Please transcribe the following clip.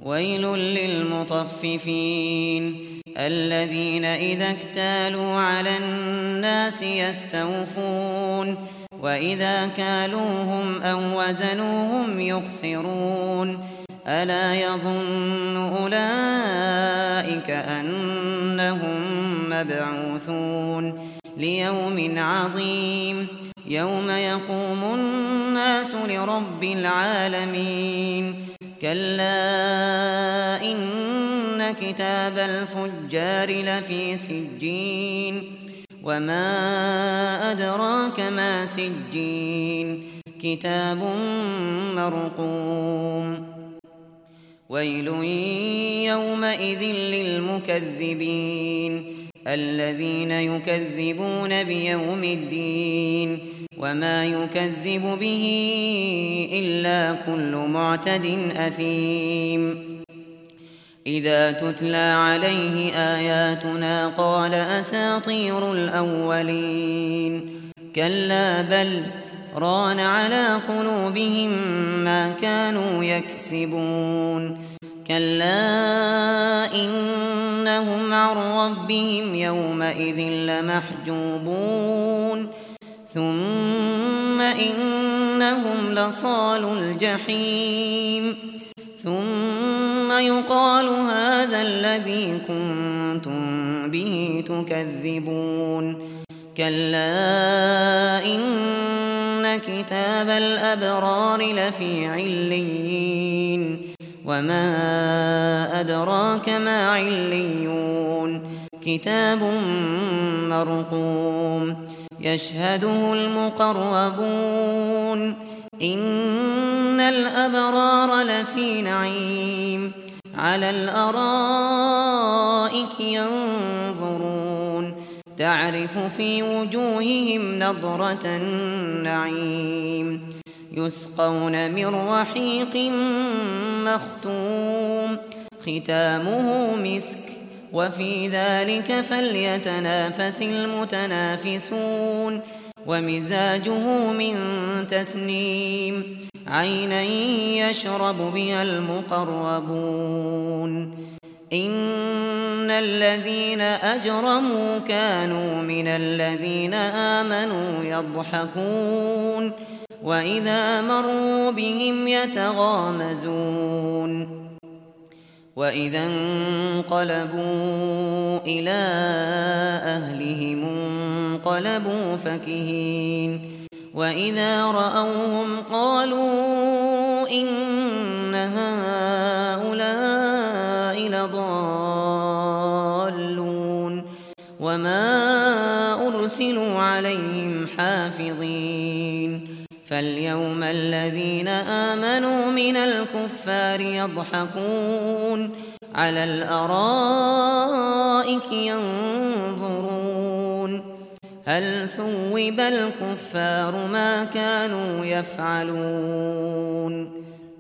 ويل للمطففين الذين إذا اكتالوا على الناس يستوفون وإذا كالوهم أو وزنوهم يخسرون ألا يظن أولئك أنهم مبعوثون ليوم عظيم يوم يقوم الناس لرب العالمين كلا إن كتاب الفجار لفي سجين وما أدراك ما سجين كتاب مرقوم ويل يومئذ للمكذبين الذين يكذبون بيوم الدين وما يكذب به إلا كل معتد أثيم إذا تتلى عليه آياتنا قال أساطير الأولين كلا بل ران على قلوبهم ما كانوا يكسبون كلا إنهم عن ربهم يومئذ لمحجوبون ثم إنهم لصالو الجحيم ثم يقال هذا الذي كنتم به تكذبون كلا إن كتاب الأبرار لفي عليين وما أدراك ما عليون كتاب مرقوم يشهده المقربون إن الأبرار لفي نعيم على الأرائك ينظرون تعرف في وجوههم نضرة النعيم يسقون من رحيق مختوم ختامه مسك وفي ذلك فليتنافس المتنافسون ومزاجه من تسنيم عينا يشرب بها المقربون إن الذين أجرموا كانوا من الذين آمنوا يضحكون وإذا مروا بهم يتغامزون وإذا انقلبوا إلى أهلهم انقلبوا فكهين وإذا رأوهم قالوا إن هؤلاء لضالون وما أرسلوا عليهم حافظين فاليوم الذين آمنوا من الكفار يضحكون على الأرائك ينظرون هل ثوب الكفار ما كانوا يفعلون